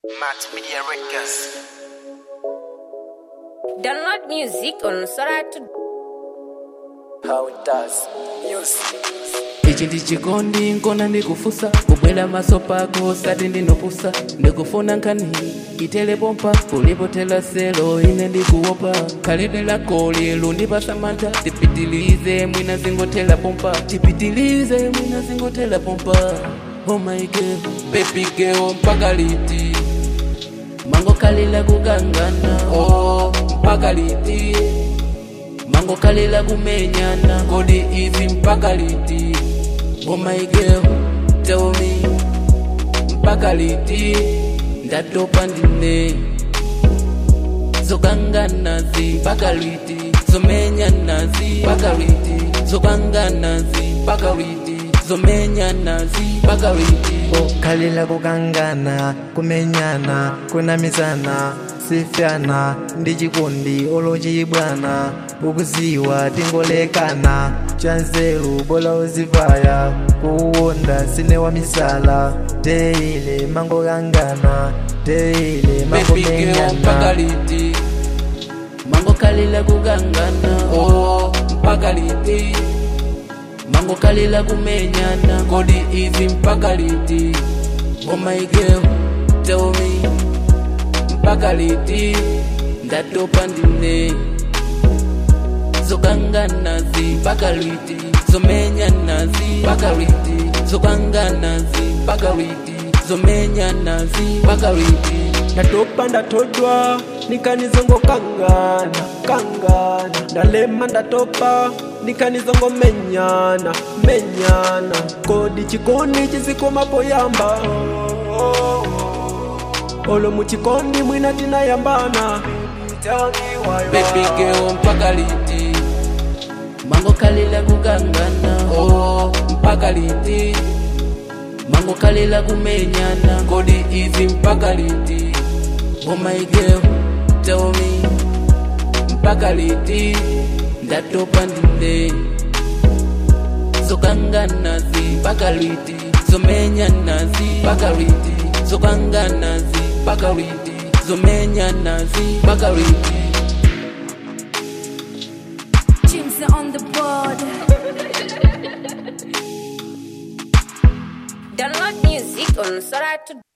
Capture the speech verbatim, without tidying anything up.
Matt Media Records. Download music on Sora to How it does. Music. Ichi ndichikondi nkona ndikufusa kubwela maso pako sati ndinopusa ndikufuna nkani itele pompa kulipotela selo ine ndikuopa khalidwe lako lero ndipasa mantha tipitilize mwina zingotela pompa tipitilize mwina zingotela pompa. Oh my girl, baby girl, mpaka liti mango kalila kugangana. Oh, mpaka liti mango kalila kumenyana. Kodi izi mpaka liti? Oh my girl, tell me mpaka liti? Ndatopa ndine zokangana zi mpaka liti? Zomenyana zi mpaka liti? Zokangana zi mpaka liti? Zomenyana zi mpaka liti? Oh, kalila kukangana, kumenyana, kunamizana, sifyana, ndichikondi olochibwana, ukuziwa tingolekana, chanzeru bola uzivaya, kuwonda sine wa misala, teile mango kangana, teile mango menyana. Mpaka liti mango kalila kugangana. Oh, mpaka liti mango kalila kumenyana. Kodi izi mpaka liti? Oh my girl, tell me mpaka liti? Ndatopa ndine zokangana zi mpaka liti? Zomenyana zi mpaka liti? Zokangana zi mpaka liti? Zomenyana zi mpaka liti? Ndatopa ndatodwa nikanizongo kangana kangana, ndalema ndatopa nikanizongo menyana menyana. Kodi chikondi chisikoma poyamba, olo muchikondi mwina tina yambana. Baby girl, mpaka liti mango kalila kugangana. Oh, mpaka liti mango kalila kumenyana. Kodi izi mpaka liti? Oh my girl, tell me mpaka liti? Ndatopa ndine zokangana zi mpaka liti? Zomenyana zi mpaka liti? Zokangana zi mpaka liti? Zomenyana zi mpaka liti? James on the board. Download music on Sora to